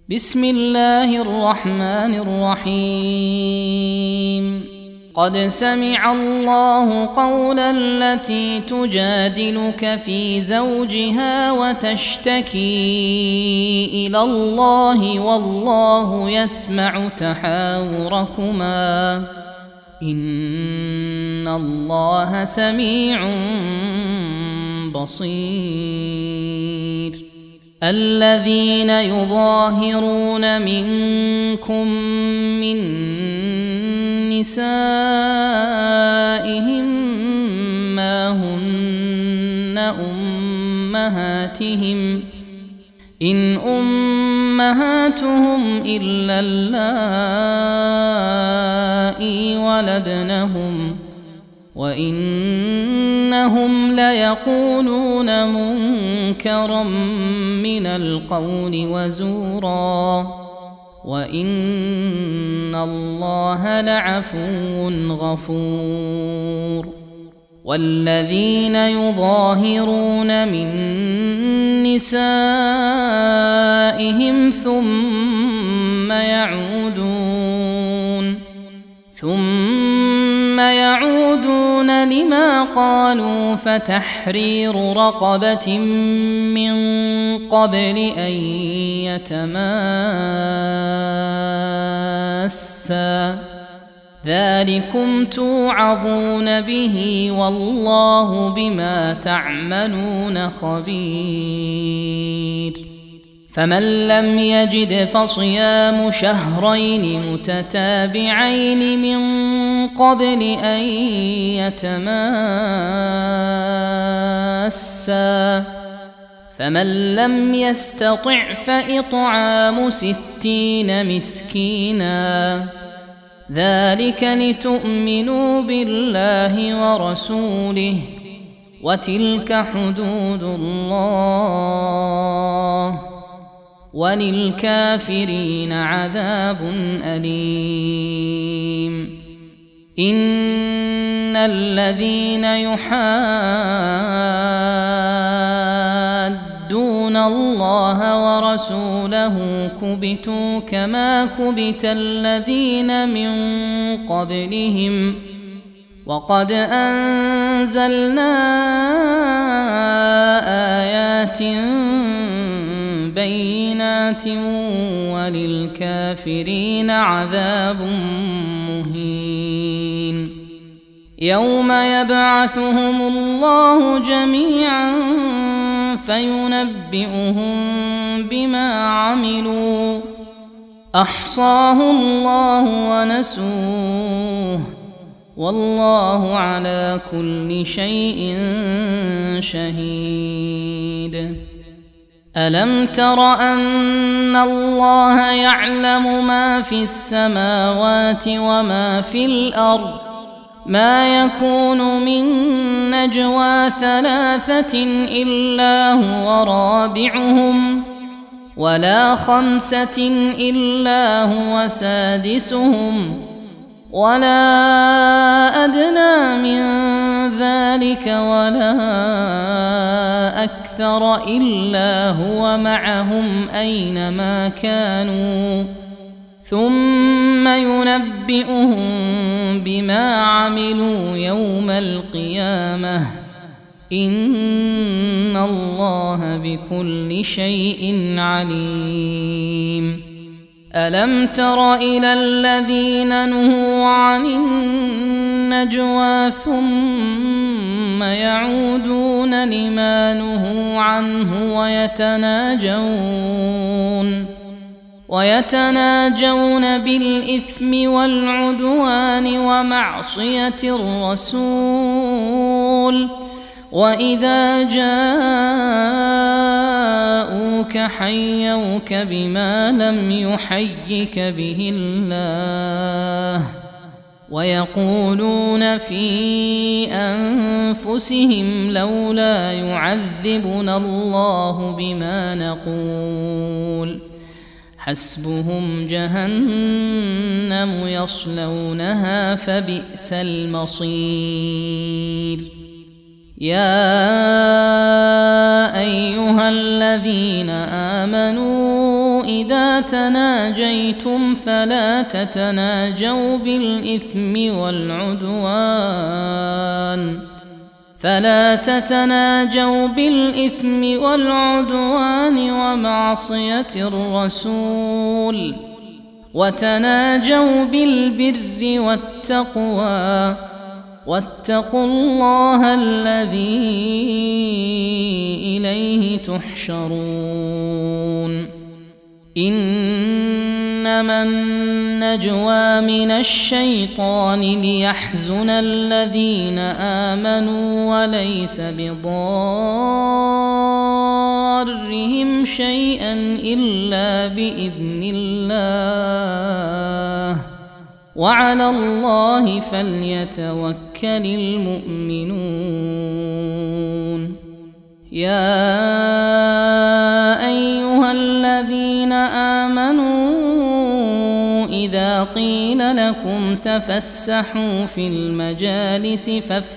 بسم الله الرحمن الرحيم. قد سمع الله قول التي تجادلك في زوجها وتشتكي إلى الله والله يسمع تحاوركما إن الله سميع بصير. الذين يظاهرون منكم من نسائهم ما هن أمهاتهم إن أمهاتهم إلا اللائي ولدنهم وإنهم ليقولون منكرا من القول وزورا وإن الله لعفو غفور. والذين يظاهرون من نسائهم ثم يعودون لما قالوا فتحرير رقبة من قبل أن يتماسا ذلكم توعظون به والله بما تعملون خبير. فمن لم يجد فصيام شهرين متتابعين من قبل أن يتماسا فمن لم يستطع فإطعام 60 مسكينا ذلك لتؤمنوا بالله ورسوله وتلك حدود الله وللكافرين عذاب أليم. إن الذين يحادون الله ورسوله كبتوا كما كبت الذين من قبلهم وقد أنزلنا آيات بينات وللكافرين عذاب مهين. يوم يبعثهم الله جميعا فينبئهم بما عملوا أحصاه الله ونسوه والله على كل شيء شهيد. ألم تر أن الله يعلم ما في السماوات وما في الأرض ما يكون من نجوى 3 إلا هو رابعهم ولا 5 إلا هو سادسهم ولا أدنى من ذلك ولا أكثر إلا هو معهم أينما كانوا ثم ينبئهم بما عملوا يوم القيامة إن الله بكل شيء عليم. ألم تر إلى الذين نهوا عن النجوى ثم يعودون لما نهوا عنه ويتناجون بالإثم والعدوان ومعصية الرسول وإذا جاءوك حيوك بما لم يحيك به الله ويقولون في أنفسهم لولا يعذبنا الله بما نقول حسبهم جهنم يصلونها فبئس المصير. يا أيها الذين آمنوا إذا تناجيتم فلا تتناجوا بالإثم والعدوان ومعصية الرسول، وتناجوا بالبر والتقوى، واتقوا الله الذي إليه تحشرون. إنما النجوى من الشيطان ليحزن الذين آمنوا وليس بضارهم شيئا إلا بإذن الله، وعلى الله فليتوكل المؤمنون. يا أيها الذين آمنوا إذا قيل لكم تفسحوا في المجالس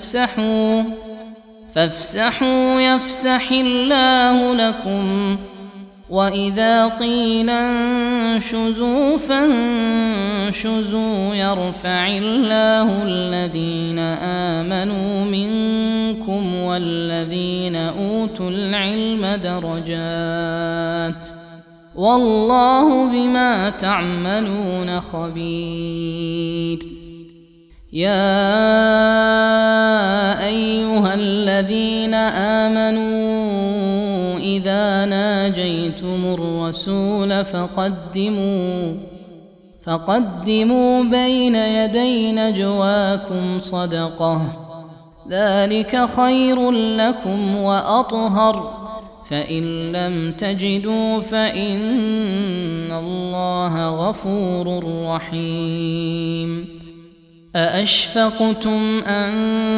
فافسحوا يفسح الله لكم، وإذا قيل انشزوا فانشزوا يرفع الله الذين آمنوا منكم والذين أوتوا العلم درجات، والله بما تعملون خبير. يا أيها الذين آمنوا إذا ناجيتم الرسول فقدموا بين يدي نجواكم صدقة، ذلك خير لكم وأطهر، فإن لم تجدوا فإن الله غفور رحيم. أأشفقتم أن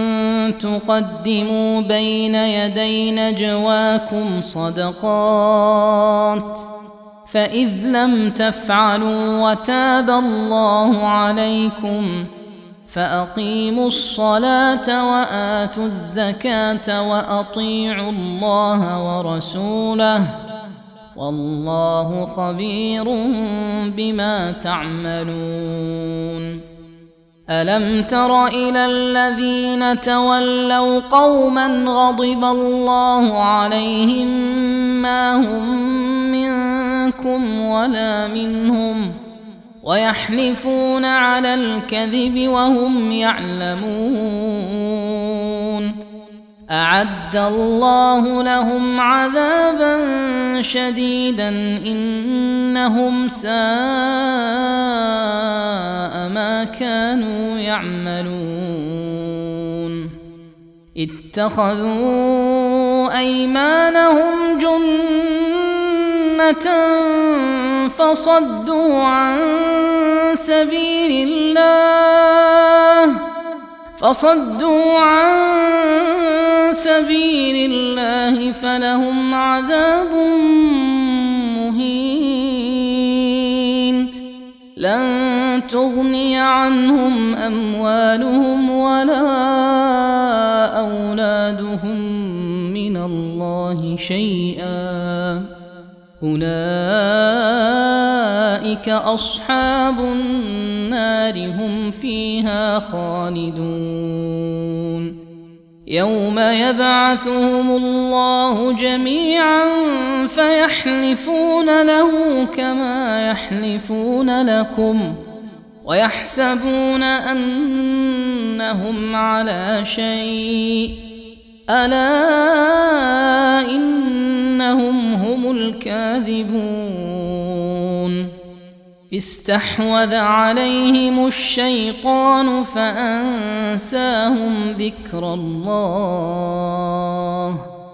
تقدموا بين يدي نجواكم صدقات، فإذ لم تفعلوا وتاب الله عليكم فأقيموا الصلاة وآتوا الزكاة وأطيعوا الله ورسوله، والله خبير بما تعملون. ألم تر إلى الذين تولوا قوما غضب الله عليهم ما هم منكم ولا منهم، ويحلفون على الكذب وهم يعلمون، أعد الله لهم عذابا شديدا إنهم ساء ما كانوا يعملون. اتخذوا أيمانهم جنة فصدوا عن سبيل الله فلهم عذاب مهين. لن تغني عنهم أموالهم ولا أولادهم من الله شيئا، أولئك أصحاب النار هم فيها خالدون. يوم يبعثهم الله جميعا فيحلفون له كما يحلفون لكم ويحسبون أنهم على شيء، ألا إنهم هم الكاذبون. استحوذ عليهم الشيطان فأنساهم ذكر الله،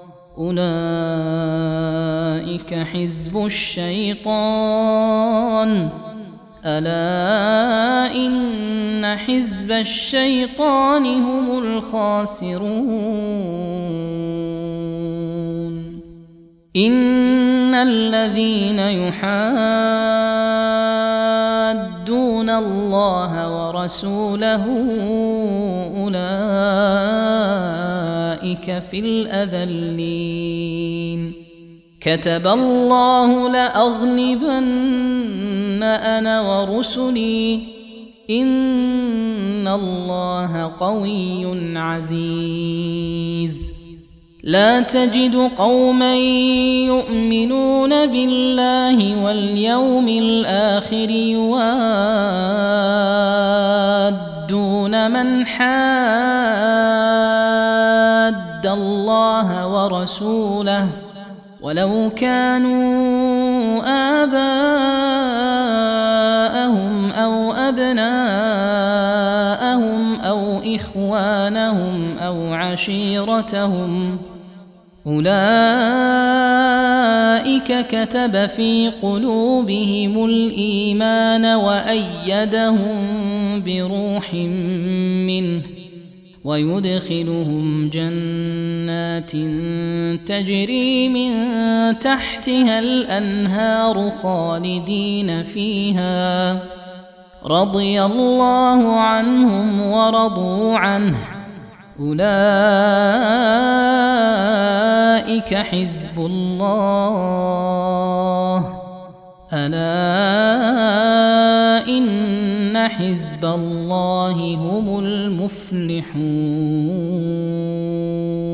أولئك حزب الشيطان، ألا إن حزب الشيطان هم الخاسرون. إن الذين يحادون الله ورسوله أولئك في الأذلين، كتب الله لأغلبن أنا ورسلي إن الله قوي عزيز. لا تجد قوما يؤمنون بالله واليوم الآخر يوادون من حاد الله ورسوله ولو كانوا آباءهم أو أبناءهم أو إخوانهم أو عشيرتهم أولئك كتب في قلوبهم الإيمان وأيدهم بروح منه ويدخلهم جنات تجري من تحتها الأنهار خالدين فيها رضي الله عنهم ورضوا عنه أولئك حزب الله ألا إن حزب الله هم المفلحون.